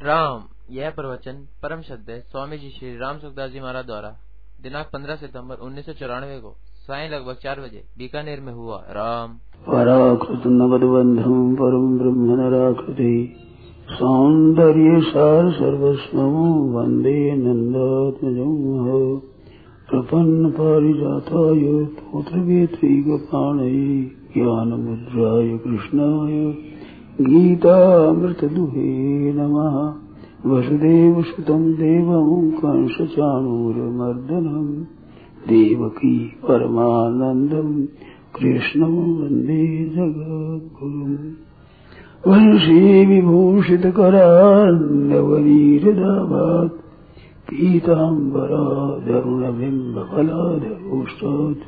राम। यह प्रवचन परम श्रद्धेय स्वामी जी श्री राम सुखदास जी महाराज द्वारा दिनांक 15 सितंबर 1994 को सायं लगभग 4 बजे बीकानेर में हुआ। राम। पराकृत नवद्बंधम परम ब्रह्म नराकृति सौंदर्य सार सर्वस्वं वंदे नंदात्मजं प्रपन्न पारिजाताय तोत्रवेत्रैकपाणये ज्ञानमुद्राय कृष्णाय गीतामृतदुहे नमः। वसुदेवसुतं देवं कंसचाणूरमर्दनं देवकी परमानन्दं कृष्णं वन्दे जगद्गुरुम्। वंशी विभूषितकरान्नवनीरदाभात् पीताम्बराधरुणबिम्बफलाधरोष्टात्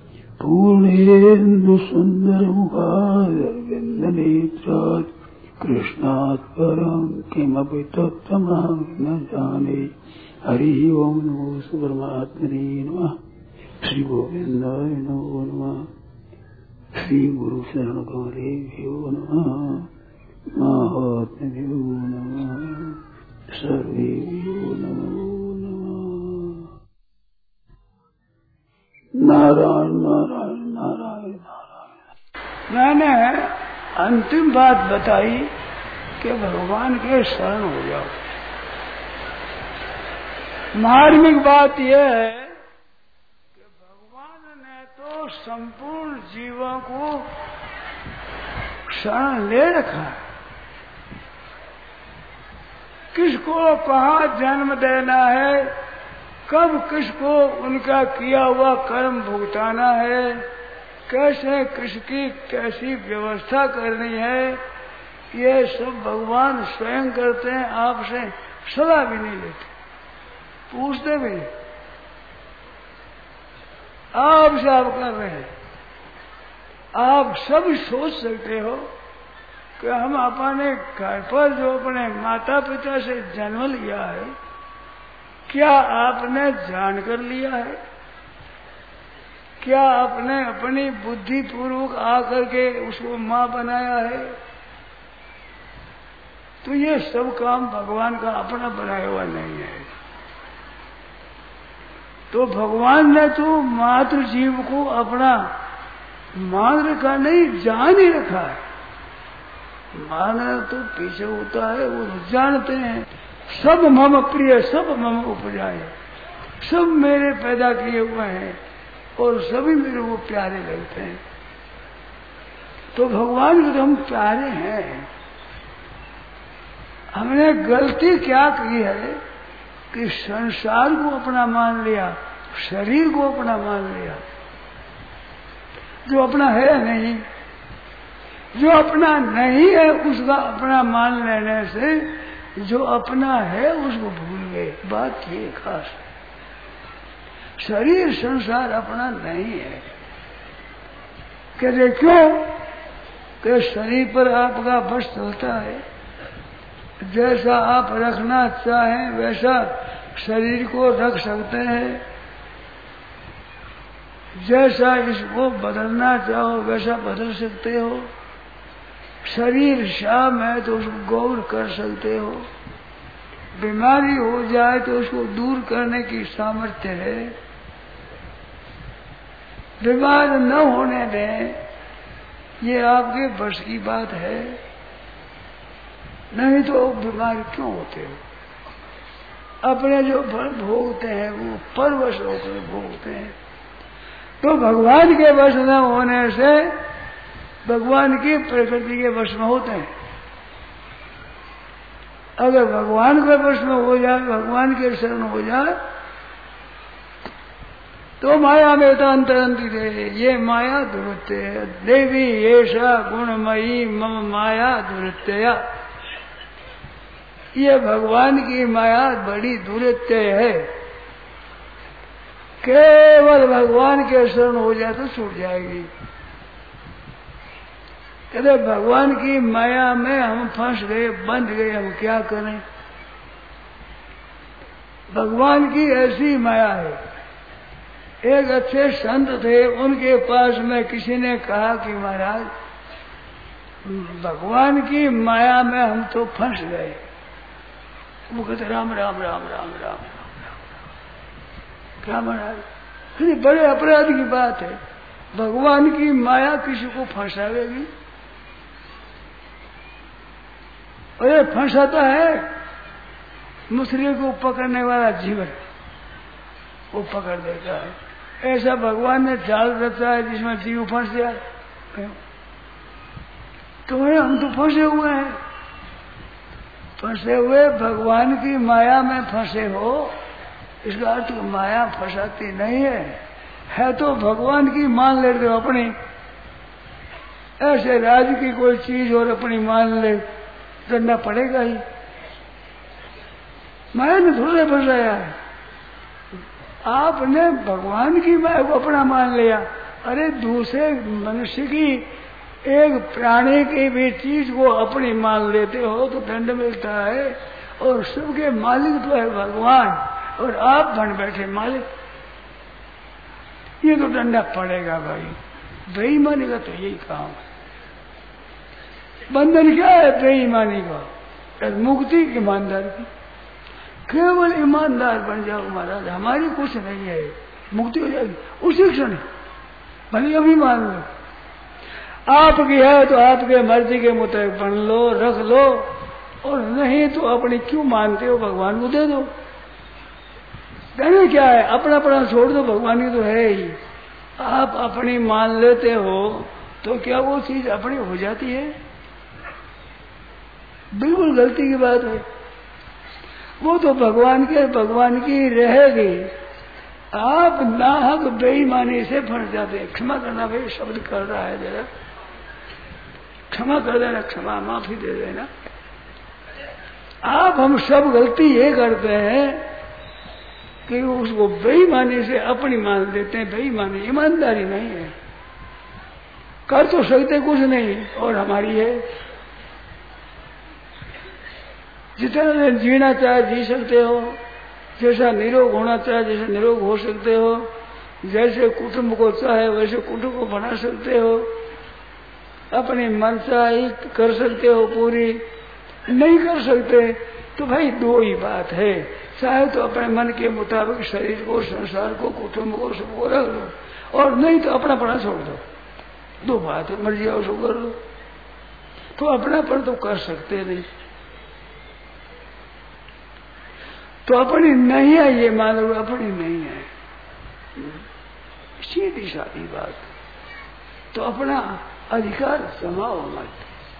पूर्णेन्दुसुन्दरमुखारविन्दनेत्रात् कृष्णात् परं किमपि तत्त्वमहं न जाने। हरि ओम नमो परमात्मने नमः। श्री गोविंदाय नमो नमः। श्री गुरु शरण कमलेभ्यो नमः। महात्म्यो नमः। सर्वेभ्यो नमो नमः। नारायण नारायण नारायण नारायण। मैंने अंतिम बात बताई कि भगवान के शरण हो जाओ। मार्मिक बात यह है कि भगवान ने तो संपूर्ण जीवों को शरण ले रखा है। किसको कहाँ जन्म देना है, कब किसको उनका किया हुआ कर्म भुगताना है, कैसे किसकी कैसी व्यवस्था करनी है, ये सब भगवान स्वयं करते हैं। आपसे सलाह भी नहीं लेते, पूछते भी नहीं। आपसे आप कर रहे हैं। आप सब सोच सकते हो कि हम अपने घर पर जो अपने माता पिता से जन्म लिया है, क्या आपने जानकर लिया है? क्या आपने अपनी बुद्धि पूर्वक आकर के उसको मां बनाया है? तो ये सब काम भगवान का अपना बनाया हुआ नहीं है। तो भगवान ने तो मातृ जीव को अपना मान रखा नहीं, जान ही रखा है। मानना तो पीछे होता है, वो जानते हैं। सब मम प्रिय, सब मम उपजाए, सब मेरे पैदा किए हुए हैं और सभी मेरे को प्यारे लगते हैं। तो भगवान को तो हम प्यारे हैं। हमने गलती क्या की है कि संसार को अपना मान लिया, शरीर को अपना मान लिया, जो अपना है नहीं। जो अपना नहीं है उसका अपना मान लेने से जो अपना है उसको भूल गए। बात ये खास है। शरीर संसार अपना नहीं है। कहते क्यों? कि शरीर पर आपका बस चलता है। जैसा आप रखना चाहें वैसा शरीर को रख सकते हैं, जैसा इसको बदलना चाहो वैसा बदल सकते हो। शरीर श्याम है तो उसको गौर कर सकते हो। बीमारी हो जाए तो उसको दूर करने की सामर्थ्य है। बीमार न होने दें, ये आपके बस की बात है। नहीं तो बीमार क्यों होते हो? अपने जो फल भोगते हैं वो परवश होकर भोगते हैं। तो भगवान के वश न होने से भगवान की प्रकृति के वश में होते हैं। अगर भगवान के वश में हो जाए, भगवान के शरण हो जाए तो माया में तो अंतरंती है। ये माया दुरुत्य है। देवी ऐसा गुणमयी मम माया दुरुत्या। ये भगवान की माया बड़ी दुरुत्य है। केवल भगवान के शरण हो जाए तो छूट जाएगी। कहते भगवान की माया में हम फंस गए, बंध गए, हम क्या करें? भगवान की ऐसी माया है। एक अच्छे संत थे, उनके पास में किसी ने कहा कि महाराज भगवान की माया में हम तो फंस गए। वो कहते राम राम राम राम राम राम। क्या महाराज, ये बड़े अपराध की बात है। भगवान की माया किसी को फंसावेगी? अरे फंसाता है मछली को पकड़ने वाला जीवन, वो पकड़ देता है। ऐसा भगवान ने जाल रचा है जिसमें जीव फंस जाए। तो हम तो फंसे हुए हैं, फंसे हुए भगवान की माया में फंसे हो। इसका अर्थ माया फंसाती नहीं है तो भगवान की मान लेते हो अपनी। ऐसे राज की कोई चीज और अपनी मान ले, डंडा पड़ेगा ही। माया ने थोड़ा फंसाया है, आपने भगवान की माया को अपना मान लिया। अरे दूसरे मनुष्य की, एक प्राणी की भी चीज को अपनी मान लेते हो तो दंड मिलता है। और सबके मालिक तो है भगवान, और आप बन बैठे मालिक, ये तो डंडा पड़ेगा भाई। बेईमानी का तो यही काम है। बंधन क्या है बेईमानी का? मुक्ति ईमानदार की। केवल ईमानदार बन जाओ महाराज, हमारी कुछ नहीं है, मुक्ति हो जाएगी उसी क्षण। भले अभी मान लो आपकी है तो आपके मर्जी के मुताबिक बन लो, रख लो, और नहीं तो अपनी क्यों मानते हो, भगवान को दे दो। कहने क्या है, अपना अपना छोड़ दो, भगवान की तो है ही। आप अपनी मान लेते हो तो क्या वो चीज अपनी हो जाती है? बिल्कुल गलती की बात है। वो तो भगवान की रहेगी। आप नाहक बेईमानी से फंस जाते हैं। क्षमा करना भाई, शब्द कर रहा है जरा, क्षमा कर देना, क्षमा माफी दे देना। आप हम सब गलती ये करते हैं कि उसको बेईमानी से अपनी मान देते हैं। बेईमानी ईमानदारी नहीं है। कर तो सकते कुछ नहीं और हमारी है। जितना दिन जीना चाहे जी सकते हो, जैसा निरोग होना चाहे जैसे निरोग हो सकते हो, जैसे कुटुंब को चाहे वैसे कुटुंब को बना सकते हो, अपनी मन चाहे कर सकते हो, पूरी नहीं कर सकते तो भाई दो ही बात है, चाहे तो अपने मन के मुताबिक शरीर को, संसार को, कुटुंब को, सबको रख लो, और नहीं तो अपना पड़ा छोड़ दो। दो बात है, मर्जी आओ सो कर लो। तो अपनापन तो कर सकते नहीं, तो अपनी नहीं है ये मान लो, अपनी नहीं है, सीधी सादी बात। तो अपना अधिकार जमाओ मत,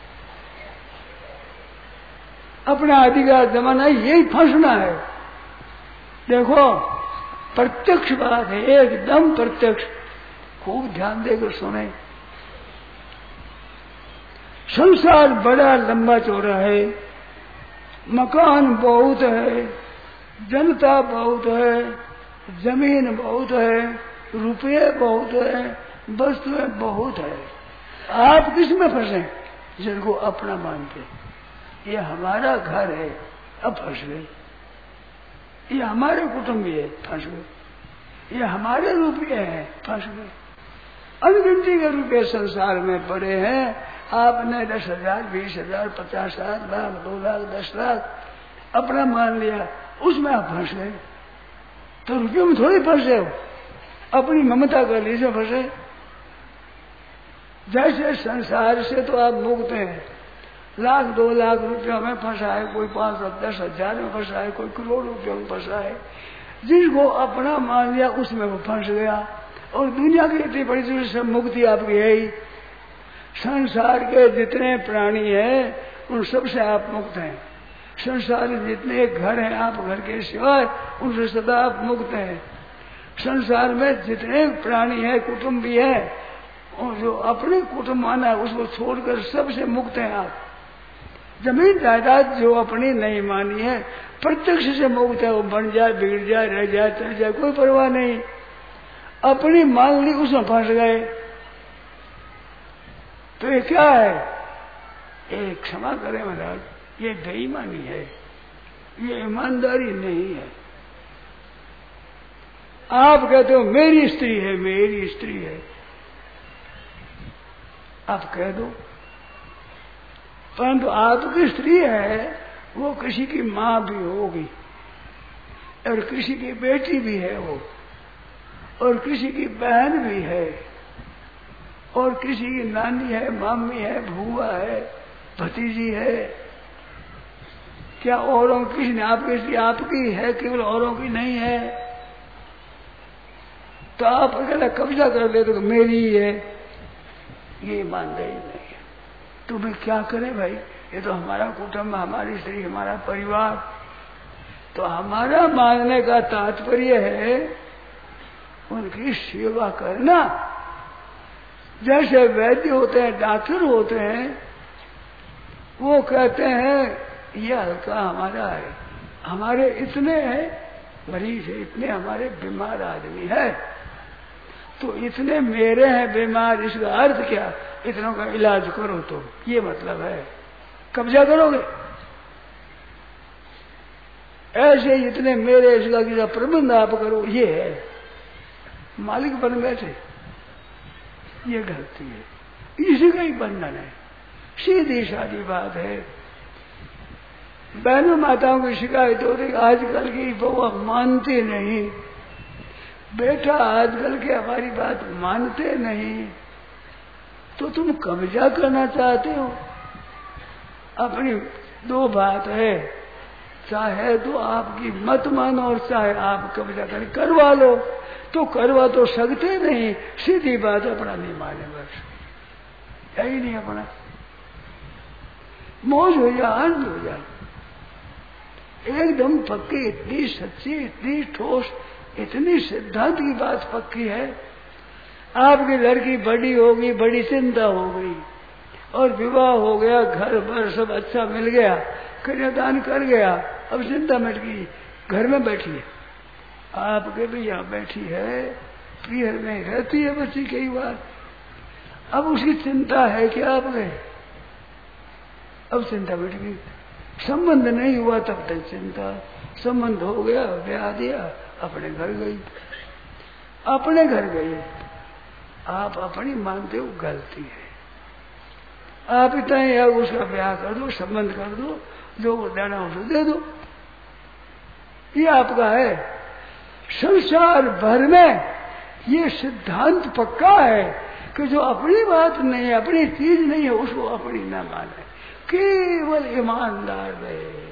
अपना अधिकार जमाना यही फंसना है। देखो प्रत्यक्ष बात है, एकदम प्रत्यक्ष, खूब ध्यान देकर सुने। संसार बड़ा लंबा चौड़ा है, मकान बहुत है, जनता बहुत है, जमीन बहुत है, रुपये बहुत है, वस्तुएं बहुत है। आप किस में फंसे? जिनको अपना मानते, ये हमारा घर है, अब फंस गए। ये हमारे कुटुंब है, फंस गए। ये हमारे रुपये हैं, फंस गए। अनगिनती के रुपये संसार में पड़े हैं। आपने 10,000, 20,000, 50,000, लाख, 2 लाख, 10 लाख अपना मान लिया, उसमें आप फंस गए। तो रुपयों में थोड़ी फंसे हो, अपनी ममता कर ली से फंसे। जैसे संसार से तो आप मुक्त हैं, लाख 2 लाख रुपयों में फंसा है, कोई 5-10,000 में फंसा है, कोई करोड़ रुपयों में फंसा है। जिसको अपना मान लिया उसमें वो फंस गया। और दुनिया की इतनी बड़ी दूर से मुक्ति आपकी है ही। संसार के जितने प्राणी हैं उन सबसे आप मुक्त हैं। संसार में जितने घर हैं आप घर के सिवाय, उनसे सदा आप मुक्त हैं। संसार में जितने प्राणी हैं, कुटुंब भी है, और जो अपने कुटुंब माना है उसको छोड़कर सबसे मुक्त हैं आप। जमीन जायदाद जो अपनी नहीं मानी है, प्रत्यक्ष से मुक्त है। वो बन जाए, बिगड़ जाए, रह जाए, चल जाए, कोई परवाह नहीं। अपनी मान ली, उसमें फंस गए। तो ये क्या है? ये क्षमा करें महाराज, ये बेईमानी है, ये ईमानदारी नहीं है। आप कहते हो मेरी स्त्री है, मेरी स्त्री है, आप कह दो, परंतु आपकी स्त्री है, वो किसी की माँ भी होगी और किसी की बेटी भी है वो, और किसी की बहन भी है, और किसी की नानी है, मामी है, भूआ है, भतीजी है। क्या औरों की नहीं, आपकी है, केवल औरों की नहीं है। तो आप अगर कब्जा कर ले तो मेरी ही है, ये मानते ही नहीं है। तुम्हें क्या करे भाई, ये तो हमारा कुटुंब, हमारी स्त्री, हमारा परिवार। तो हमारा मानने का तात्पर्य है उनकी सेवा करना। जैसे वैद्य होते हैं, डॉक्टर होते हैं, वो कहते हैं ये हल्का हमारा है, हमारे इतने मरीज है, इतने हमारे बीमार आदमी है, तो इतने मेरे हैं बीमार, इसका अर्थ क्या, इतनों का इलाज करो। तो ये मतलब है कब्जा करोगे। ऐसे इतने मेरे, इसका किसी प्रबंध आप करो, ये है मालिक बन बैठे, ये गलती है। इसी का ही बंधन है, सीधी सादी बात है। बहनों माताओं की शिकायत हो रही, आजकल की बउआ मानती नहीं, बेटा आजकल के हमारी बात मानते नहीं। तो तुम कब्जा करना चाहते हो अपनी। दो बात है, चाहे तो आपकी मत मानो और चाहे आप कब्जा करवा लो। तो करवा तो सकते नहीं, सीधी बात अपना नहीं माने, बस है ही नहीं अपना। मौज हो जा, आनंद हो जा, एकदम पक्की, इतनी सच्ची, इतनी ठोस, इतनी सिद्धांत की बात पक्की है। आपकी लड़की बड़ी होगी, बड़ी चिंता हो गई, और विवाह हो गया, घर भर सब अच्छा मिल गया, कन्यादान कर गया, अब चिंता मिट गई, घर में बैठी है। आपके भी यहाँ बैठी है, प्रिय में रहती है बच्ची कई बार, अब उसकी चिंता है कि आप गए, अब चिंता मिट गई। संबंध नहीं हुआ तब तक चिंता, संबंध हो गया, ब्याह दिया, अपने घर गई, अपने घर गई। आप अपनी मानते हो, गलती है। आप इतना ही उसका ब्याह कर दो, संबंध कर दो, जो देना उसे दे दो, ये आपका है। संसार भर में ये सिद्धांत पक्का है कि जो अपनी बात नहीं है, अपनी चीज नहीं है, उसको अपनी न माने, केवल ईमानदार रहे।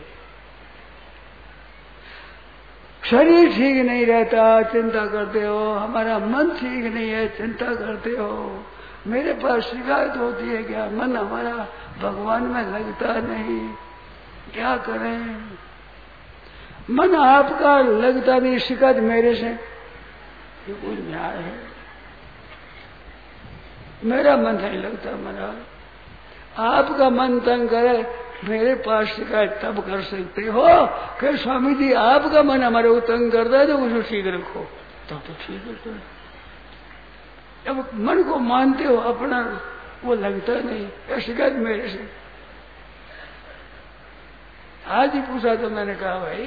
शरीर ठीक नहीं रहता, चिंता करते हो, हमारा मन ठीक नहीं है, चिंता करते हो, मेरे पास शिकायत होती है, क्या मन हमारा भगवान में लगता नहीं, क्या करें। मन आपका लगता नहीं, शिकायत मेरे से, ये कोई न्याय है। मेरा मन नहीं लगता, मेरा आपका मन तंग करे, मेरे पास शिकायत तब कर सकते हो कि स्वामी जी आपका मन हमारे को तंग करता है, तो उसको ठीक रखो, तब तो ठीक है। तो अब मन को मानते हो अपना, वो लगता नहीं, या शिकायत मेरे से। आज ही पूछा तो मैंने कहा भाई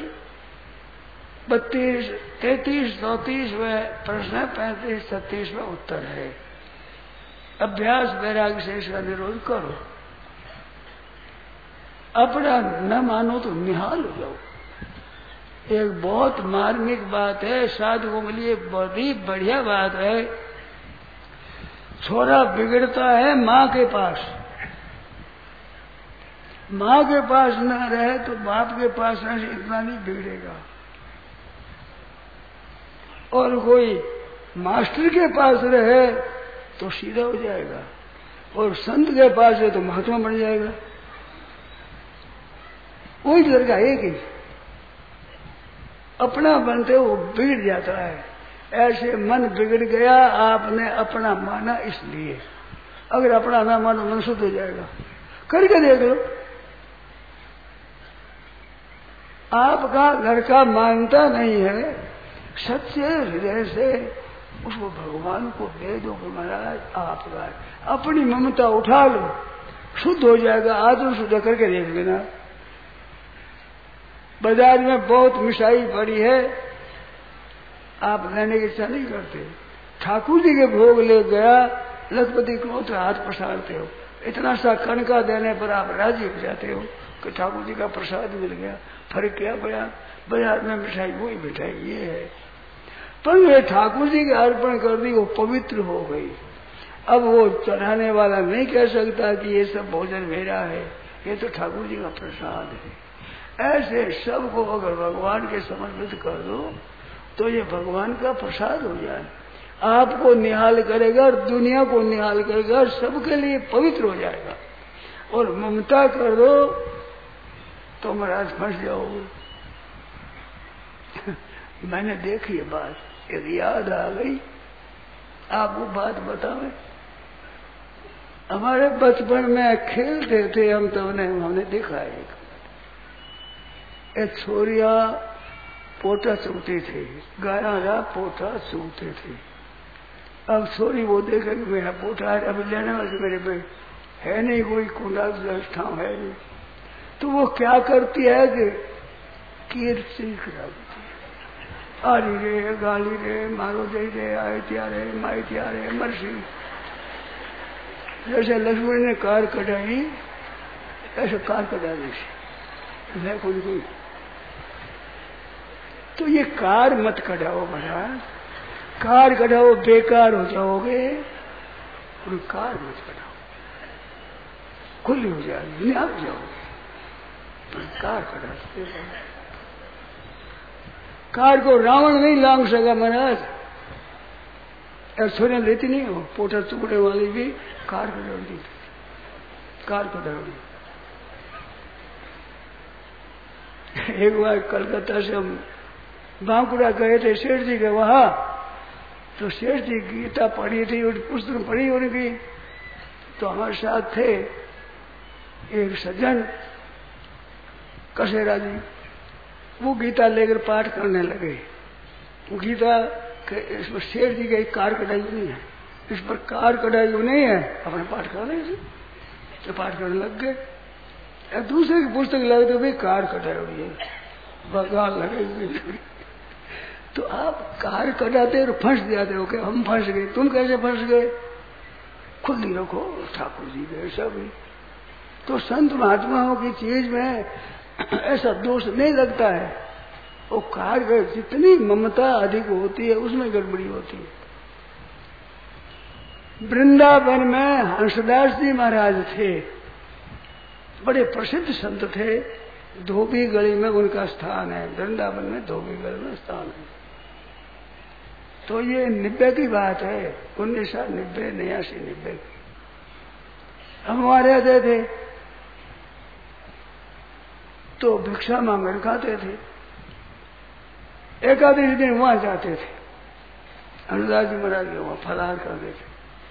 32, 33, 34 में प्रश्न है, 35, 36 में उत्तर है। अभ्यास वैराग्य से इसका निरोध करो, अपना न मानो तो निहाल हो जाओ। एक बहुत मार्मिक बात है, साधुओं के लिए बड़ी बढ़िया बात है। छोरा बिगड़ता है माँ के पास, माँ के पास न रहे तो बाप के पास रहे, इतना नहीं बिगड़ेगा। और कोई मास्टर के पास रहे तो सीधा हो जाएगा, और संत के पास है तो महात्मा बन जाएगा। वही लड़का एक ही अपना बनते वो बिगड़ जाता है। ऐसे मन बिगड़ गया, आपने अपना माना इसलिए। अगर अपना ना मानो, मन शुद्ध हो जाएगा। करके देख लो, आपका लड़का मानता नहीं है, सच्चे हृदय से उसको भगवान को दे दो कि महाराज आपका, अपनी ममता उठा लो, शुद्ध हो जाएगा। आत्म शुद्ध करके देख लेना। बाजार में बहुत मिठाई पड़ी है, आप लेने की इच्छा नहीं करते, ठाकुर जी के भोग ले गया, लखपति को तो हाथ पसारते हो, इतना सा कणका देने पर आप राजी हो जाते हो, कि ठाकुर जी का प्रसाद मिल गया। फर्क क्या पड़ा? बाजार में मिठाई वही मिठाई ये है, पर वे ठाकुर जी के अर्पण कर दी, वो पवित्र हो गई। अब वो चढ़ाने वाला नहीं कह सकता कि ये सब भोजन मेरा है, ये तो ठाकुर जी का प्रसाद है। ऐसे सबको अगर भगवान के समर्पित कर दो तो ये भगवान का प्रसाद हो जाए, आपको निहाल करेगा और दुनिया को निहाल करेगा और सबके लिए पवित्र हो जाएगा। और ममता कर दो तो महाराज फंस जाओगे। मैंने देखी बात, एक याद आ गई, आपको बात बतावे। हमारे बचपन में खेलते थे हम, तो हमने देखा एक छोरिया पोटा चूते थे, गाया पोटा चूते थे। अब छोरी वो देखे कि मेरा पोटा है, अभी लेने वाले मेरे पे है नहीं, कोई कुंडा ठाव है नहीं, तो वो क्या करती है कि कीर्ति कराती है, आरी रे गाली रे मारो दे रे आए त्यारे माई त्यारे मरसी। जैसे लक्ष्मण ने कार कटाई ऐसे कार कटा दी है कोई। तो ये कार मत कटाओ महाराज, कार कटाओ बेकार हो जाओगे, और कार मत कटाओ, खुली हो जाएगी, नहीं आप जाओगे। कार कटाते कार को रावण नहीं लांग सका महाराज, ऐश्वर्य लेती नहीं हो, पोटा टुकड़े वाली भी कार कटा दी, कार कटा दी। एक बार कलकत्ता से हम बांकुड़ा गए थे सेठ जी के वहां, तो सेठ जी गीता पढ़ी थी, पुस्तक पढ़ी उनकी, तो हमारे साथ थे एक सज्जन कसेरा जी, वो गीता लेकर पाठ करने लगे। वो गीता इसमें शेर जी का एक कार कटाई नहीं है, इस पर कार कटाई नहीं है, अपने पाठ कर रहे तो पाठ करने लग गए। दूसरे की पुस्तक लगे तो भाई कार कटाई हुई है, बगाल लगे हुए। तो आप कार कटाते और फंस जाते हो कि हम फंस गए, तुम कैसे फंस गए? खुद ही रखो ठाकुर जी के सब। तो संत महात्माओं की चीज में ऐसा दोष नहीं लगता है, वो कार्य जितनी ममता अधिक होती है उसमें गड़बड़ी होती है। वृंदावन में हंसदास जी महाराज थे, बड़े प्रसिद्ध संत थे, धोबी गली में उनका स्थान है, वृंदावन में धोबी गली में स्थान है। तो ये 90 की बात है, 1990 89 की। हम वहां रहते थे तो भिक्षा मांगकर खाते थे, एकादशी दिन वहां जाते थे, हनुदास जी महाराज के वहां फलाहार करते थे।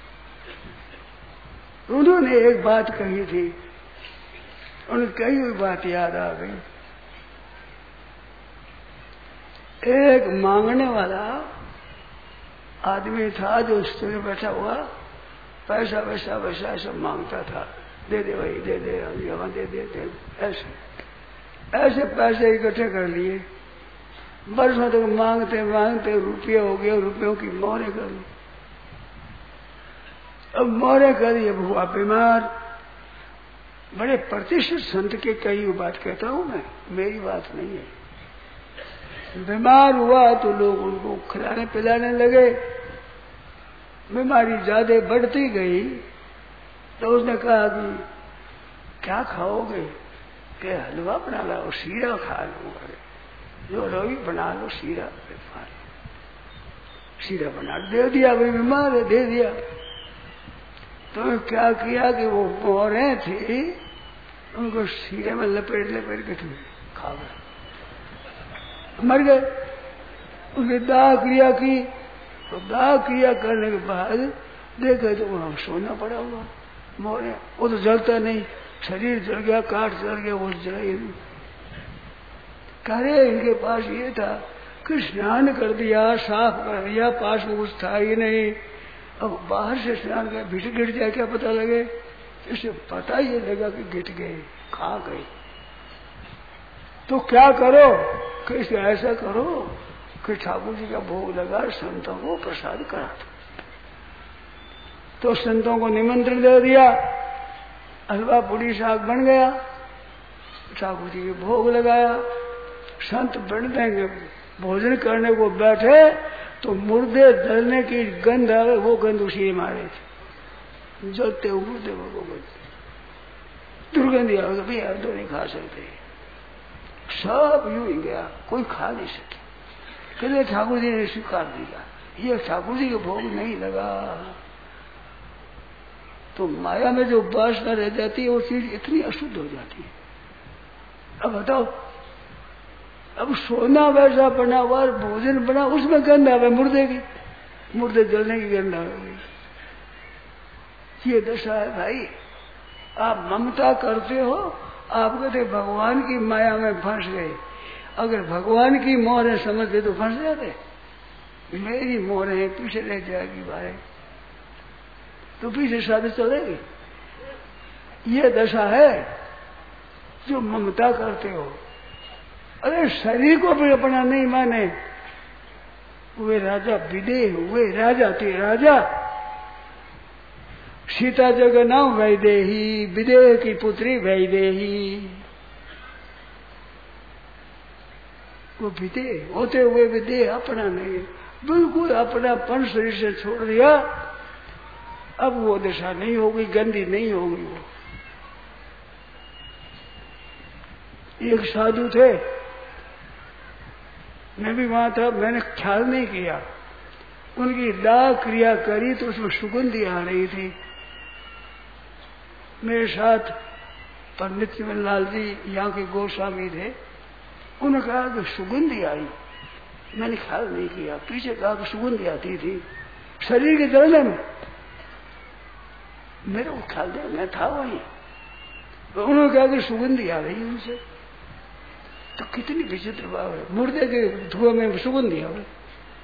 उन्होंने एक बात कही थी, उन्हें कही हुई बात याद आ गई। एक मांगने वाला आदमी था जो स्त्री बैठा हुआ, पैसा वैसा वैसा सब मांगता था, दे दे भाई दे दे, यहाँ दे दे, ऐसे पैसे इकट्ठे कर लिए, वर्षों तक मांगते मांगते रुपये हो गए, रुपयों की मोहरें कर ली। अब मोहरें करी, अब हुआ बीमार। बड़े प्रतिष्ठित संत के कई बात कहता हूं मैं, मेरी बात नहीं है। बीमार हुआ तो लोग उनको खिलाने पिलाने लगे, बीमारी ज्यादा बढ़ती गई तो उसने कहा कि क्या खाओगे? के हलवा बना लो, शीरा खा लो, जो रोगी बना लो शीरा खा लो। शीरा बना दे दिया, भाई बीमार है, दे दिया। तो क्या किया कि वो मोहरें थी उनको शीरे में लपेट लपेट के खा गए, मर गए। उसने दाह क्रिया की, तो दाह क्रिया करने के बाद देखे तो वहां सोना पड़ा हुआ मोहरें, वो तो जलता नहीं, शरीर जल गया, काट जल गया, वो जला ही नहीं। करे इनके पास ये था कि स्नान कर दिया, साफ कर दिया, पास में कुछ था ही नहीं। अब बाहर से स्नान कर भीड़ गिर जाए क्या पता लगे, इसे पता ही लगा कि गिर गए, खा गए। तो क्या करो कि इसे ऐसा करो कि ठाकुर जी का भोग लगा, संतों को प्रसाद करा दो। तो संतों को निमंत्रण दे दिया, हलवा पूड़ी साग बन गया। ठाकुर जी के भोग लगाया। संत बन देंगे भोजन करने को बैठे तो मुर्दे जलने की गंध आवे, वो गंध उसी मारे थे। जलते हुए मुर्दे वो गंध दुर्गंधी आवे, भाई अब तो नहीं खा सकते। सब यूं ही गया, कोई खा नहीं सके। कहते ठाकुर जी ने स्वीकार दिया, ये ठाकुर जी के भोग नहीं लगा। तो माया में जो वासना रह जाती है वो चीज इतनी अशुद्ध हो जाती है। अब बताओ, अब सोना वैसा बना हुआ, भोजन बना, उसमें गंध आवे मुर्दे की, मुर्दे जलने की गंध आवेगी। ये दशा है भाई। आप ममता करते हो, आप कहते भगवान की माया में फंस गए। अगर भगवान की मोहरें समझते तो फंस जाते। मेरी मोहरें पीछे रह जाएगी भाई, तो पीछे शादी चलेगी। ये दशा है जो ममता करते हो। अरे शरीर को भी अपना नहीं माने। वे राजा विदेह हुए, राजा थे राजा। सीता जगह नाम वैदेही, विदेह की पुत्री वैदेही। वो विदेह होते हुए विदेह अपना नहीं, बिल्कुल अपनापन शरीर से छोड़ दिया। अब वो दशा नहीं होगी, गंदी नहीं होगी। वो एक साधु थे, मैं भी वहां था, मैंने ख्याल नहीं किया। उनकी दाह क्रिया करी तो उसमें सुगंधी आ रही थी। मेरे साथ पंडित चिमनलाल जी यहाँ के गोस्वामी थे, उन्होंने कहा कि सुगंधी आई। मैंने ख्याल नहीं किया, पीछे कहा कि सुगंधी आती थी शरीर के जलने में। मेरे को ख्याल दिया, मैं था वहीं, तो उन्होंने कहा कि सुगंधी आ रही उनसे। तो कितनी विचित्र बात है, मुर्दे के धुएं में सुगंधी आ रही।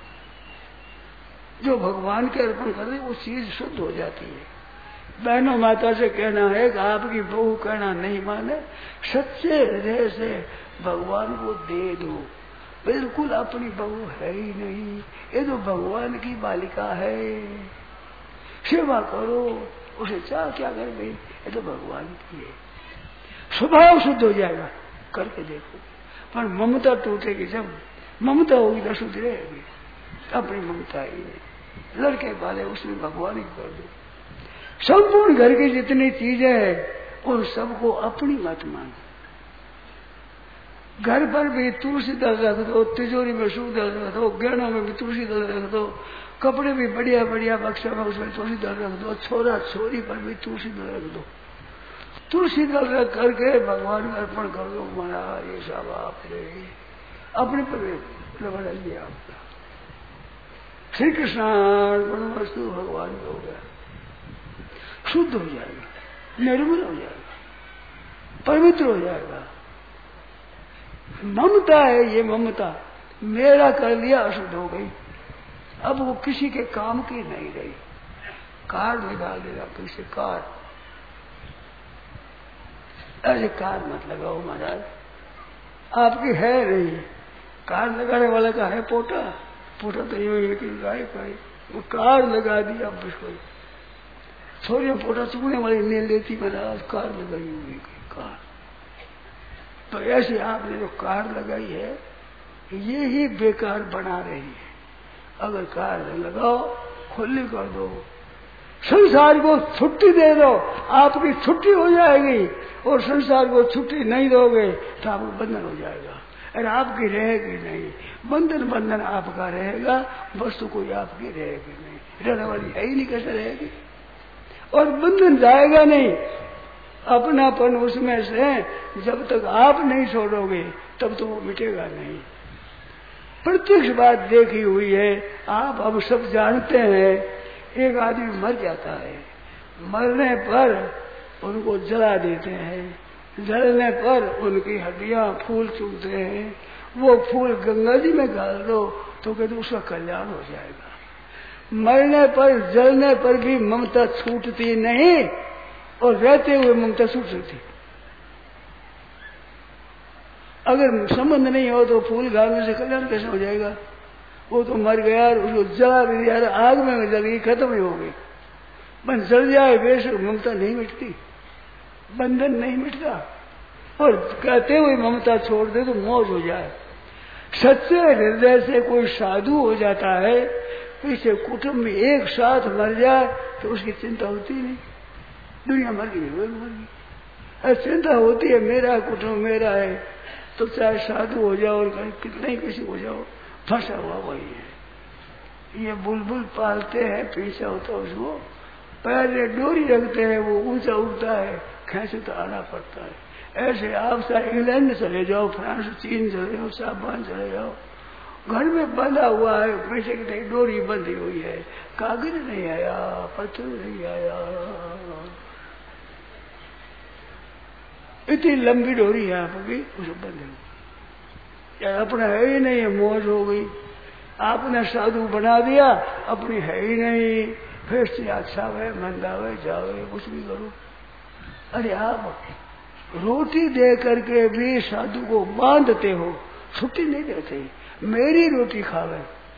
जो भगवान के अर्पण कर दे वो चीज शुद्ध हो जाती है। बहनों माता से कहना है कि आपकी बहू कहना नहीं माने, सच्चे हृदय से भगवान को दे दो। बिल्कुल अपनी बहू है ही नहीं, ये तो भगवान की बालिका है। सेवा करो, उसे चाह क्या कर गई, ये तो भगवान की है। स्वभाव शुद्ध हो जाएगा, करके देखो। पर ममता टूटेगी, जब ममता होगी तो शुद्ध रहेगी। अपनी ममता ही नहीं, लड़के वाले उसमें भगवान ही कर दो। संपूर्ण घर की जितनी चीजें हैं उन सबको अपनी मत मानो। घर पर भी तुलसी दल रख दो, तिजोरी में सूख दल रख दो, गहनों में भी तुलसी दल रख दो, कपड़े भी बढ़िया बढ़िया बक्सा में उसमें तुलसी दल रख दो, छोरा छोरी पर भी तुलसी दल रख दो। तुलसी दल रख करके भगवान को अर्पण कर दो। महाराज ये सब आपने अपने पर लगा लिया आपका। श्री कृष्ण वस्तु भगवान हो गया, शुद्ध हो जाएगा, निर्मल हो जाएगा, पवित्र हो जाएगा। ममता है, ये ममता मेरा कर लिया अशुद्ध हो गई। अब वो किसी के काम की नहीं रही। कार निकाल देगा किसी कार, ऐसे कार मत लगाओ महाराज, आपकी है नहीं। कार लगाने वाला का है पोटा, पोटा तो ये गाय का है, वो कार लगा दिया। बिल्कुल छोरी पोटा चुगने वाली नहीं लेती, महाराज कार लगाई हुई कार। तो ऐसी आपने जो कार लगाई है ये ही बेकार बना रही है। अगर कार लगाओ, खुली कर दो, संसार को छुट्टी दे दो, आपकी छुट्टी हो जाएगी। और संसार को छुट्टी नहीं दोगे तो आपको बंधन हो जाएगा। अरे आपकी रहेगी नहीं, बंधन बंधन आपका रहेगा, वस्तु कोई आपकी रहेगी नहीं, रहने वाली है ही नहीं, कैसे रहेगी। और बंधन जाएगा नहीं, अपनापन उसमें से जब तक आप नहीं छोड़ोगे तब तो वो मिटेगा नहीं। प्रत्यक्ष बात देखी हुई है, आप अब सब जानते हैं। एक आदमी मर जाता है, मरने पर उनको जला देते हैं, जलने पर उनकी हड्डियां फूल चूमते हैं। वो फूल गंगा जी में डाल दो तो कहते उसका कल्याण हो जाएगा। मरने पर जलने पर भी ममता छूटती नहीं, और रहते हुए ममता छूट सकती। अगर संबंध नहीं हो तो फूल गालने से कल्याण कैसे हो जाएगा। वो तो मर गया, उसको जला भी दिया, आग में जल गई, खत्म ही हो गई। बस जल जाए बेशक ममता नहीं मिटती, बंधन नहीं मिटता। और कहते हुए ममता छोड़ दे तो मौज हो जाए। सच्चे हृदय से कोई साधु हो जाता है, पीछे कुटुंब में एक साथ मर जाए तो उसकी चिंता होती नहीं। दुनिया मर गई वो मर गई, और चिंता होती है मेरा कुटुंब मेरा है, तो चाहे साधु हो जाओ और कितना ही किसी हो जाओ, फंसा हुआ वही है। ये बुलबुल पालते हैं, पीछे होता उसको पहले डोरी रखते हैं, वो ऊंचा उठता है, खींचे तो आना पड़ता है। ऐसे आप चाहे इंग्लैंड चले जाओ, फ्रांस चीन चले जाओ, जापान चले जाओ, घर में बंधा हुआ है, पीछे की डोरी बंधी हुई है, कागज नहीं आया, पत्थर नहीं आया, इतनी लंबी डोरी है आपकी, उसे बंधे हुई। अपना है ही नहीं, मौज हो गई। आपने साधु बना दिया, अपनी है ही नहीं, फिर से अच्छा है मंदावे जावे कुछ भी करो। अरे आप रोटी दे करके भी साधु को बांधते हो, छुट्टी नहीं देते। मेरी रोटी खावे,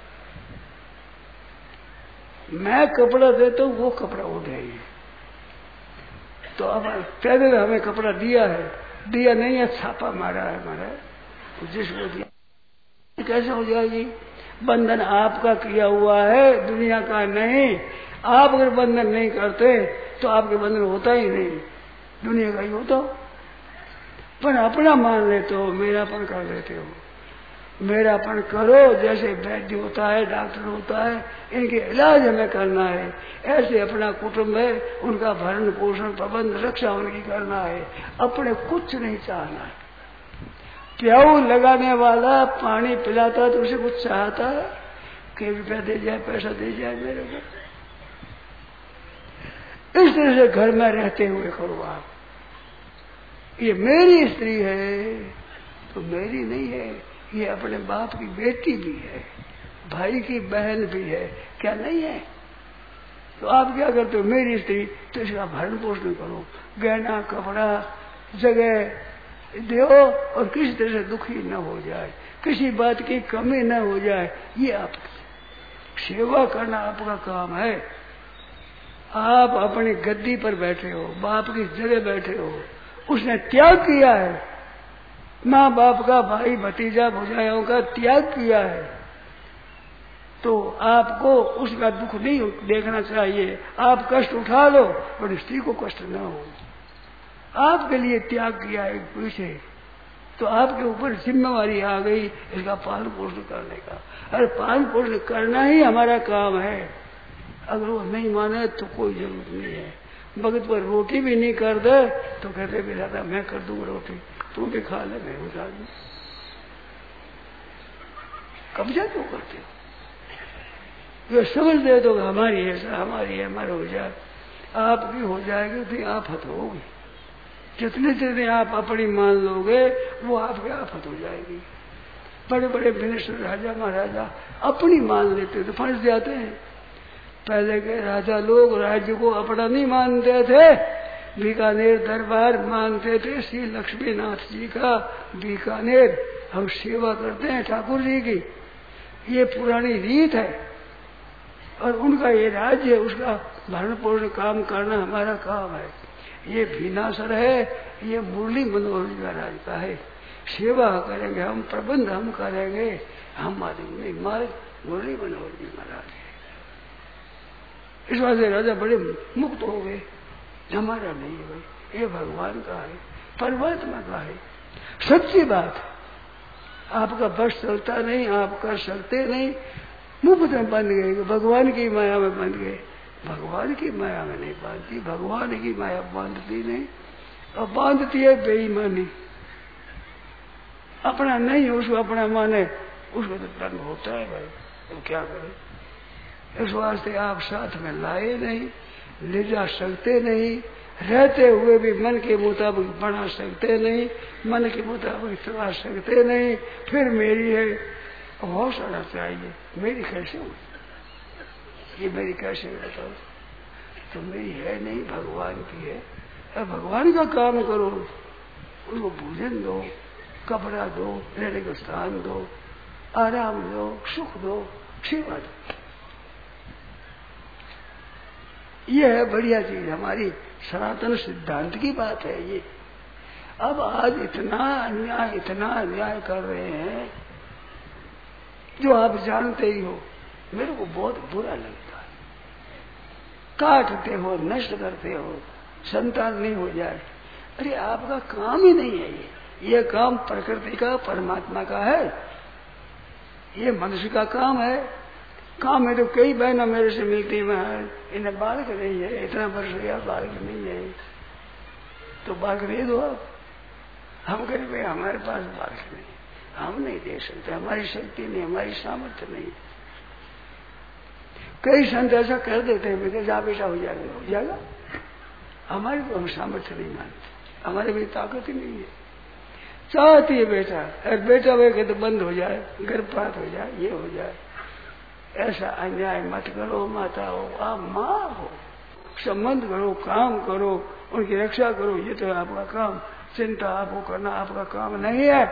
मैं कपड़ा देता हूँ, वो कपड़ा उठाइए। तो अब पहले हमें कपड़ा दिया है, दिया नहीं है, छापा मारा है हमारा, जिसको दिया कैसे हो जाएगी? बंधन आपका किया हुआ है, दुनिया का नहीं। आप अगर बंधन नहीं करते तो आपके बंधन होता ही नहीं, दुनिया का ही होता। पर अपना मान लेते हो, मेरापन कर देते हो। मेरापन करो, जैसे वैद्य होता है, डॉक्टर होता है, इनके इलाज हमें करना है। ऐसे अपना कुटुंब है, उनका भरण पोषण प्रबंध रक्षा उनकी करना है, अपने कुछ नहीं चाहना है। प्याऊ लगाने वाला पानी पिलाता तो उसे कुछ चाहता है कि रुपया दे जाए, पैसा दे जाए मेरे को। इस तरह से घर में रहते हुए करो आप। ये मेरी स्त्री है तो मेरी नहीं है, ये अपने बाप की बेटी भी है, भाई की बहन भी है, क्या नहीं है? तो आप क्या करते हो? मेरी स्त्री, तो इसका भरण पोषण करो, गहना कपड़ा जगह दो, और किसी तरह से दुखी न हो जाए, किसी बात की कमी न हो जाए। ये आप सेवा करना आपका काम है। आप अपनी गद्दी पर बैठे हो, बाप की जगह बैठे हो, उसने त्याग किया है, माँ बाप का, भाई भतीजा भुजाओं का त्याग किया है, तो आपको उसका दुख नहीं देखना चाहिए। आप कष्ट उठा लो, पर स्त्री को कष्ट न हो। आपके लिए त्याग किया है पीछे, तो आपके ऊपर जिम्मेवारी आ गई इसका पालन पोषण करने का। अरे पालन पोषण करना ही हमारा काम है। अगर वो नहीं माने तो कोई जरूरत नहीं है। भगत पर रोटी भी नहीं कर दे तो कहते भी दादा मैं कर दूंगा रोटी, तू भी खा ले, मैं उठा दूं। कब्जा क्यों करते हो? ये समझ दे तो हमारी है, हमारी है, हमारे हो जाए, आपकी हो जाएगी तो आफत होगी। जितने जितने आप अपनी मान लोगे वो आपकी आफत हो जाएगी। बड़े बड़े मिनिस्टर, राजा महाराजा अपनी मान लेते तो फंस जाते हैं। पहले के राजा लोग राज्य को अपना नहीं मानते थे, बीकानेर दरबार मानते थे श्री लक्ष्मीनाथ जी का। बीकानेर हम सेवा करते हैं ठाकुर जी की, ये पुरानी रीत है, और उनका ये राज्य है, उसका भरण पोषण काम करना हमारा काम है। ये भीनासर है, ये मुरली मनोहर जी महाराज का है। सेवा करेंगे हम, प्रबंध हम करेंगे, हमारे नहीं, हमारे मुरली मनोहर जी महाराज है। इस बात से राजा बड़े मुक्त हो गए, हमारा नहीं है भाई, ये भगवान का है, परमात्मा का है, सच्ची बात है। आपका बस चलता नहीं, आप कर सकते नहीं, मुफ्त में बंध गए, भगवान की माया में बंध गए। भगवान की माया में नहीं बांधती, भगवान की माया बांधती नहीं, और बांधती है बेईमानी। अपना नहीं उसको अपना माने, उसको तो दंड होता है भाई, तो क्या करें? इस वास्ते आप साथ में लाए नहीं, ले जा सकते नहीं, रहते हुए भी मन के मुताबिक बना सकते नहीं, मन के मुताबिक चला सकते नहीं। फिर मेरी है, बहुत सारा चाहिए, मेरी कैसे हुई, ये मेरी कैसे बताओ? तो मेरी है नहीं, भगवान की है। अब भगवान का काम करो, उनको भोजन दो, कपड़ा दो, रहने का स्थान दो, आराम दो, सुख दो, सेवा दो। ये है बढ़िया चीज, हमारी सनातन सिद्धांत की बात है ये। अब आज इतना अन्याय कर रहे हैं जो आप जानते ही हो। मेरे को बहुत बुरा लगता है। काटते हो, नष्ट करते हो, संतान नहीं हो जाए। अरे आपका काम ही नहीं है ये काम प्रकृति का, परमात्मा का है। ये मनुष्य का काम है। काम है तो कई बहना मेरे से मिलती है, मैं इन्हें बालक नहीं है, इतना वर्ष गया बालक नहीं है, तो बालक दे दो आप। हम कहें भाई हमारे पास बालक नहीं, हम नहीं दे सकते, हमारी शक्ति नहीं, हमारी सामर्थ्य नहीं। कई संत ऐसा कर देते हैं, बेटे जा बेटा हो जाएगा। हमारी तो हम सामर्थ्य नहीं मानते, हमारे भी ताकत ही नहीं है। चाहती है बेटा, अगर बेटा वे तो बंद हो जाए, गर्भपात हो जाए, ये हो जाए। ऐसा अन्याय मत करो माता हो, आप माँ हो, संबंध करो, काम करो, उनकी रक्षा करो, ये तो आपका काम। चिंता आपको करना आपका काम नहीं है।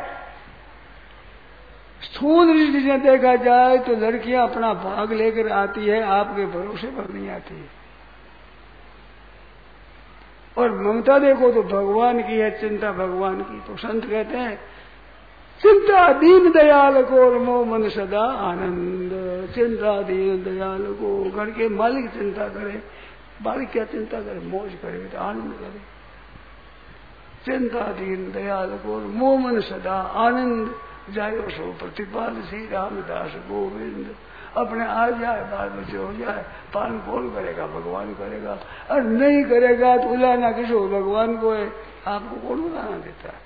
स्थूल दृष्टि से देखा जाए तो लड़कियां अपना भाग लेकर आती है, आपके भरोसे पर नहीं आती है। और ममता देखो तो भगवान की है, चिंता भगवान की। तो संत कहते हैं चिंता दीन दयाल को और मोह मन सदा आनंद। चिंता दीन दयाल को, घर के मालिक चिंता करे, बालिक क्या चिंता करे, मौज करे तो आनंद करे। चिंता दीन दयाल को और मोह मन सदा आनंद। जायो सो प्रतिपाल श्री रामदास गोविंद। अपने आ जाए, बाल बच्चे हो जाए, पालन कौन करेगा, भगवान करेगा। और नहीं करेगा तो उलाना किसो, भगवान को है, आपको कौन उलाना देता है।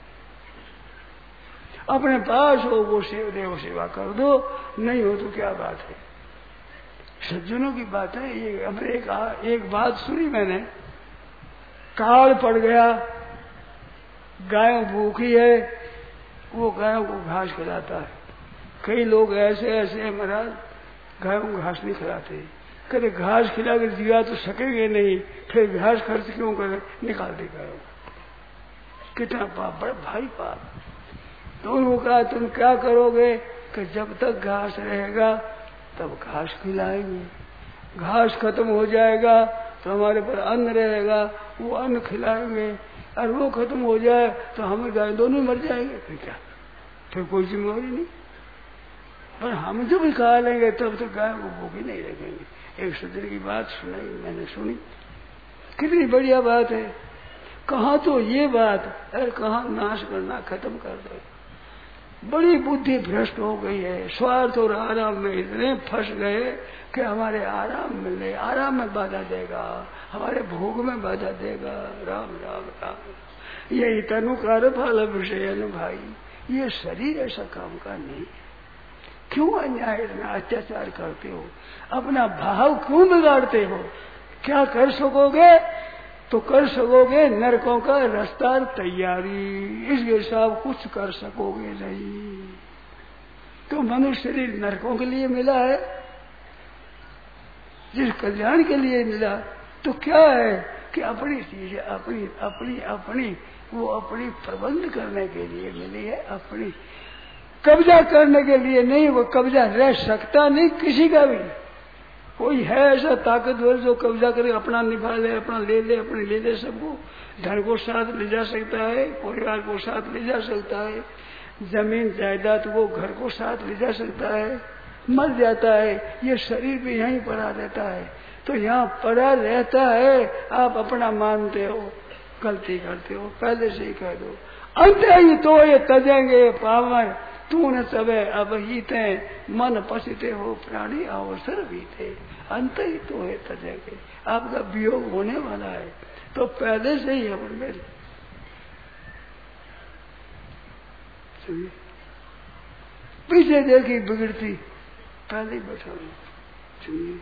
अपने पास हो वो देव सेवा कर दो, नहीं हो तो क्या बात है। सज्जनों की बात है ये। हमने एक बात सुनी मैंने, काल पड़ गया, गाय भूखी है, वो गायों को घास खिलाता है। कई लोग ऐसे महाराज गायों को घास नहीं खिलाते, कहते घास खिला कर दिया तो सकेंगे नहीं, फिर घास खर्च क्यों करें, निकाल दे गायों। कितना पाप, बड़ा भारी पाप। तो उनको कहा तुम क्या करोगे, कि जब तक घास रहेगा तब घास खिलाएंगे, घास खत्म हो जाएगा तो हमारे पर अन्न रहेगा, वो अन्न खिलाएंगे, और वो खत्म हो जाए तो हम गाय दोनों मर जाएंगे। फिर क्या, फिर कोई जिम्मेवारी नहीं। पर हम जो भी खा लेंगे तब तो गाय को भूखी नहीं रखेंगे। एक सज्जन की बात सुनाई मैंने, सुनी, कितनी बढ़िया बात है। कहाँ तो ये बात, अरे कहाँ नाश करना, खत्म कर दो। बड़ी बुद्धि भ्रष्ट हो गई है। स्वार्थ और आराम में इतने फंस गए कि हमारे आराम मिले, आराम में बाधा देगा, हमारे भोग में बाधा देगा। राम राम राम। यही तनुकार फल विषय भाई, ये शरीर ऐसा काम का नहीं। क्यों अन्याय इतना अत्याचार करते हो, अपना भाव क्यों बिगाड़ते हो। क्या कर सकोगे, तो कर सकोगे नरकों का रास्ता तैयारी, इसके साथ कुछ कर सकोगे नहीं। तो मनुष्य शरीर नरकों के लिए मिला है, जिस कल्याण के लिए मिला, तो क्या है कि अपनी चीजें अपनी अपनी अपनी वो अपनी प्रबंध करने के लिए मिली है, अपनी कब्जा करने के लिए नहीं। वो कब्जा रह सकता नहीं किसी का भी। कोई है ऐसा ताकतवर जो कब्जा करे, अपना निभा ले, अपना ले ले, अपने ले ले सबको। धन को साथ ले जा सकता है, परिवार को साथ ले जा सकता है, जमीन जायदाद को घर को साथ ले जा सकता है, मर जाता है। ये शरीर भी यहीं पड़ा रहता है। तो यहाँ पड़ा रहता है, आप अपना मानते हो, गलती करते हो। पहले से ही कह दो, अंत ही तो ये तजेंगे पावन तू न सबे अवहिते मन पसीते हो प्राणी अवसर बीते। अंत ही तो है तजेंगे, आपका वियोग होने वाला है। तो पहले से ही अपन में पीछे देखी बिगड़ती, पहले ही बैठा सुनिए।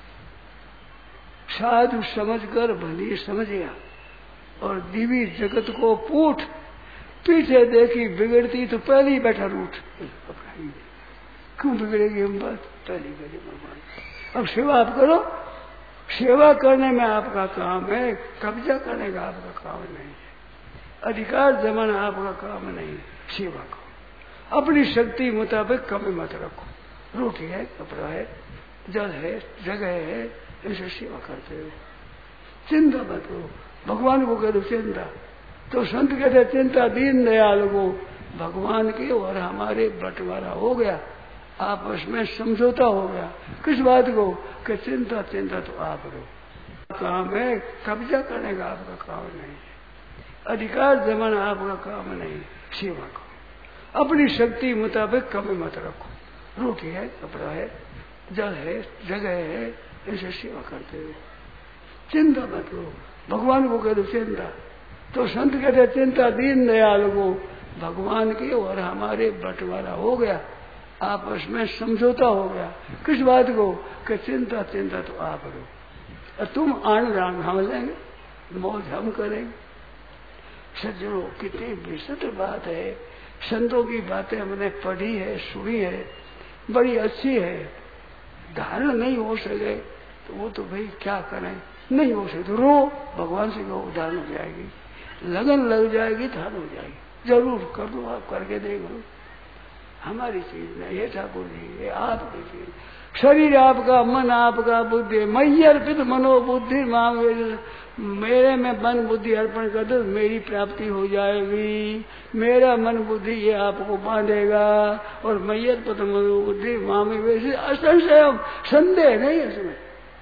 साधु समझकर भली समझ गया और दिव्य जगत को पूठ, पीछे देखी बिगड़ती तो पहले ही बैठा रूठ। क्यों बिगड़ेगी हम बात, पहले करिए भगवान। अब सेवा आप करो, सेवा करने में आपका काम है, कब्जा करने का आपका काम नहीं है, अधिकार जमाना आपका काम नहीं है। सेवा करो, अपनी शक्ति मुताबिक कमी मत रखो। रोटी है, कपड़ा है, जल है, जगह है, इसे सेवा करते हो। चिंता मत करो, भगवान को कह दो चिंता, तो संत कहते चिंता दीन दयाल को भगवान के और हमारे बंटवारा हो गया, आपस में समझौता हो गया। किस बात को? कि चिंता तो आप करो, काम है कब्जा करने का आपका काम नहीं है, अधिकार जमाना आपका काम नहीं, सेवा करो, अपनी शक्ति मुताबिक कमी मत रखो, रोटी है, कपड़ा है, जल है, जगह है, इसे सेवा करते हो, चिंता मत करो। भगवान को कह दो चिंता। तो संत कहते चिंता दीन दयाल को भगवान के और हमारे बंटवारा हो गया, आपस में समझौता हो गया। किस बात को? कि चिंता तो आप करो और तुम आन हम लेंगे, मौज हम करेंगे। सज्जनों, कितनी विचित्र बात है। संतों की बातें हमने पढ़ी है, सुनी है, बड़ी अच्छी है। धारण नहीं हो सके तो वो तो भाई क्या करें, नहीं हो सके तो रो, भगवान से कहो धारण हो जाएगी, लगन लग जाएगी, धारण हो जाएगी। जरूर कर दो, आप करके देखो। हमारी चीज नहीं है ठाकुर जी, ये आपकी चीज। शरीर आपका, मन आपका, बुद्धि मई अर्पित मनोबुद्धि मांग, मेरे में मन बुद्धि अर्पण कर दो, मेरी प्राप्ति हो जाएगी। मेरा मन बुद्धि ये आपको बांधेगा और मई अर्पित मनोबुद्धि मांग, वैसे असंशय संदेह नहीं है इसमें।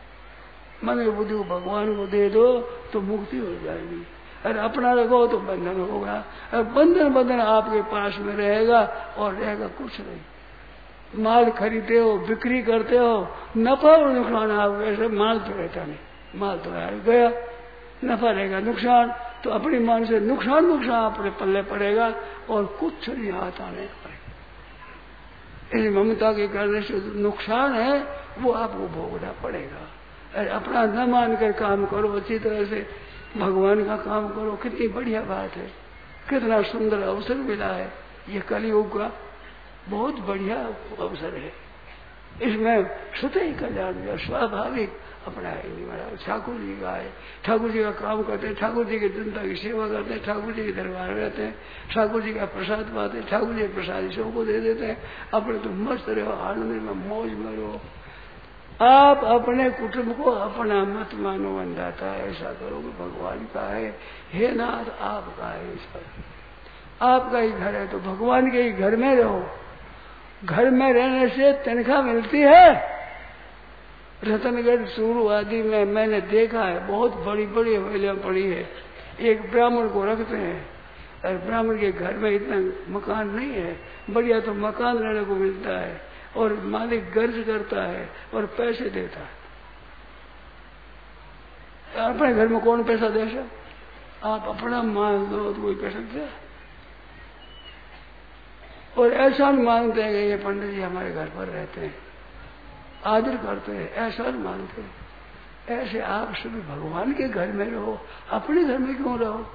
मन बुद्धि को भगवान को दे दो तो मुक्ति हो जाएगी, अरे अपना रखो तो बंधन होगा, और बंधन आपके पास में रहेगा और रहेगा कुछ नहीं। माल खरीदते हो, बिक्री करते हो, नफा और नुकसान आपको, ऐसे माल तो रहता नहीं, माल तो गया, नफा रहेगा, नुकसान तो अपनी मन से नुकसान अपने पल्ले पड़ेगा और कुछ नहीं हाथ आने पड़ेगा। इस ममता के करने से नुकसान है वो आपको भोगना पड़ेगा। अरे अपना न मानकर काम करो, अच्छी तरह से भगवान का काम करो। कितनी बढ़िया बात है, कितना सुंदर अवसर मिला है। ये कलयुग का बहुत बढ़िया अवसर है, इसमें स्वतः ही कल्याण हुआ, स्वाभाविक अपना है। ठाकुर जी का है, ठाकुर जी का काम करते हैं, ठाकुर जी की जनता की सेवा करते हैं, ठाकुर जी के दरबार रहते हैं, ठाकुर जी का प्रसाद पाते हैं, ठाकुर जी प्रसाद सबको दे देते हैं। अपने तो मस्त रहो, आनंद में, मौज में रहो। आप अपने कुटुंब को अपना मत मानो अंधाता, ऐसा करोगे भगवान का है। हे नाथ आपका है, आपका ही घर है तो भगवान के ही घर में रहो। घर में रहने से तनख्वाह मिलती है। रतनगढ़ चूरू आदि में मैंने देखा है, बहुत बड़ी बड़ी हवेलियां पड़ी है, एक ब्राह्मण को रखते हैं और ब्राह्मण के घर में इतना मकान नहीं है, बढ़िया तो मकान रहने को मिलता है और मालिक गर्ज करता है और पैसे देता है। अपने घर में कौन पैसा दे सकता? आप अपना माल दो तो कोई पैसा दे। और ऐसा मानते हैं कि ये पंडित जी हमारे घर पर रहते हैं, आदर करते हैं, ऐसा मानते हैं। ऐसे आप सभी भगवान के घर में रहो, अपने घर में क्यों रहो?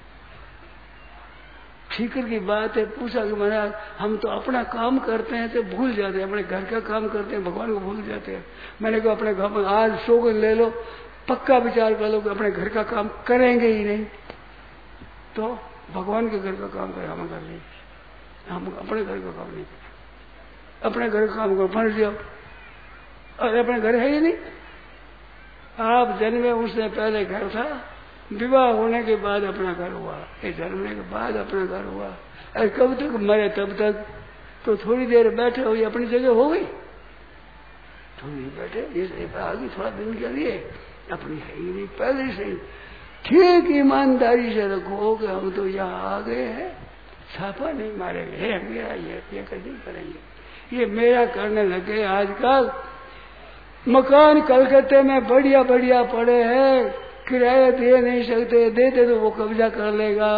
फिक्र की बात है। पूछा कि महाराज हम तो अपना काम करते हैं तो भूल जाते हैं, अपने घर का काम करते हैं, भगवान को भूल जाते हैं। मैंने कहा अपने घर में आज सौगंध ले लो, पक्का विचार कर लो कि अपने घर का काम करेंगे ही नहीं, तो भगवान के घर का काम करें, हम कर नहीं, हम अपने घर का काम नहीं करें। अपने घर का काम करो, फंस जाओ, और अपने घर है ही नहीं। आप जन्मे उससे पहले घर था, विवाह होने के बाद अपना घर हुआ, ये जन्मने के बाद अपना घर हुआ। अरे कब तक मरे तब तक तो थोड़ी देर बैठे हो, ये अपनी जगह हो गई, थोड़ी बैठे ये आगे थोड़ा दिन के लिए अपनी है ही नहीं पहले से। ठीक ईमानदारी से रखो कि हम तो यहाँ आ गए हैं, छापा नहीं मारेंगे, है मेरा ये कभी करेंगे, ये मेरा करने लगे। आजकल मकान कलकत्ते में बढ़िया बढ़िया पड़े हैं, किराया दे नहीं सकते, देते तो वो कब्जा कर लेगा।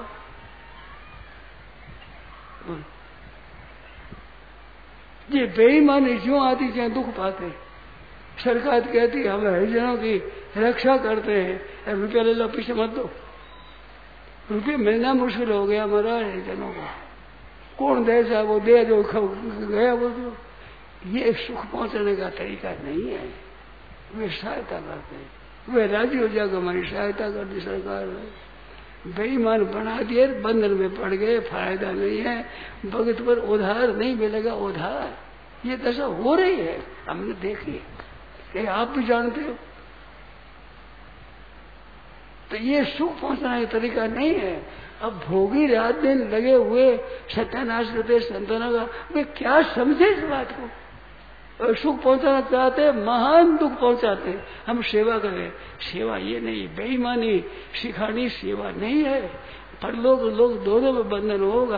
ये बेईमानी क्यों आती, क्या दुख पाते? सरकार कहती हम हरिजनों की रक्षा करते हैं, रुपया ले लो, पीछे मत दो। रुपये मिलना मुश्किल हो गया हमारा हरिजनों को, कौन दे साहब, वो दे दो, गया वो दो। ये सुख पहुंचाने का तरीका नहीं है। वे सहायता करते हैं, वे राजी हो जाकर हमारी सहायता कर दी सरकार ने। बेईमान बना दिए, बंधन में पड़ गए, फायदा नहीं है। भगत पर उधार नहीं मिलेगा, उधार ये दशा हो रही है, हमने देखी है, आप भी जानते हो। तो ये सुख पहुंचाने का तरीका नहीं है। अब भोगी रात दिन लगे हुए सत्यानाश करते संतानों का, वे क्या समझे इस बात को। और सुख पहुंचाना चाहते, महान दुख पहुंचाते। हम सेवा करें, सेवा ये नहीं, बेईमानी सिखानी सेवा नहीं है। पर लोग दोनों में बंधन होगा।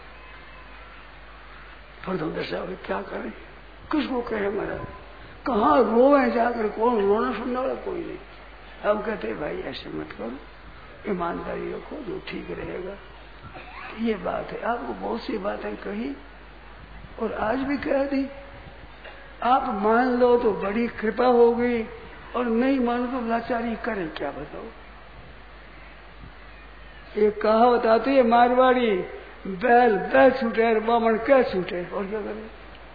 पर तो दशा क्या करें, किसको कहे महाराज, कहाँ रोवे जाकर, कौन रोना सुनने वाला कोई नहीं। हम कहते भाई ऐसे मत करो, ईमानदारी रखो, जो ठीक रहेगा। ये बात है। आपको बहुत सी बातें कही और आज भी कह दी। आप मान लो तो बड़ी कृपा हो गई, और नहीं मानो तो लाचारी करें, क्या बताओ। एक कहावत आती है मारवाड़ी, बैल छूटे और बामण क्या छूटे, और क्या करे।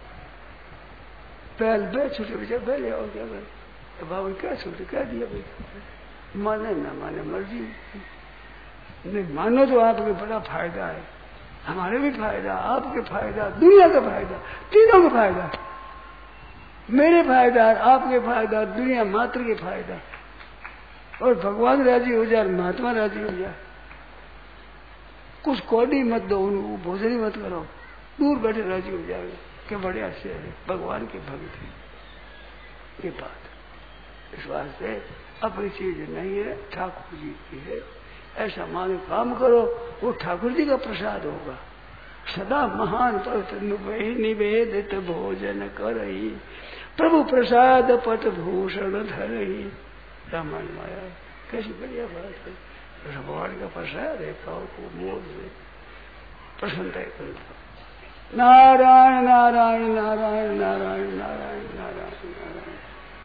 बैल छूटे बेचार बैल, और क्या करे। बामण क्या छूटे, क्या दिया भाई। माने ना माने मर्जी, नहीं मानो तो आपके बड़ा फायदा है, हमारे भी फायदा, आपके फायदा, दुनिया का फायदा, तीनों का फायदा। मेरे फायदा, आपके फायदा, दुनिया मात्र के फायदा। और भगवान राजी हो जाए, महात्मा राजी हो जाए। कुछ कौड़ी मत दो, उनको भोजन ही मत करो, दूर बैठे राजी हो जाएगा कि बड़े अच्छे है, भगवान के भक्त है। ये बात इस वास्ते अपनी चीज नहीं है, ठाकुर जी की है। ऐसा मान काम करो, वो ठाकुर जी का प्रसाद होगा। सदा महान पवित्र निवेदित भोजन करही, प्रभु प्रसाद पट भूषण धरही। रामायण माया कैसी बढ़िया बात है। भगवान का प्रसाद है, पाव को मोद से प्रसन्नता करता। नारायण नारायण नारायण नारायण नारायण नारायण नारायण।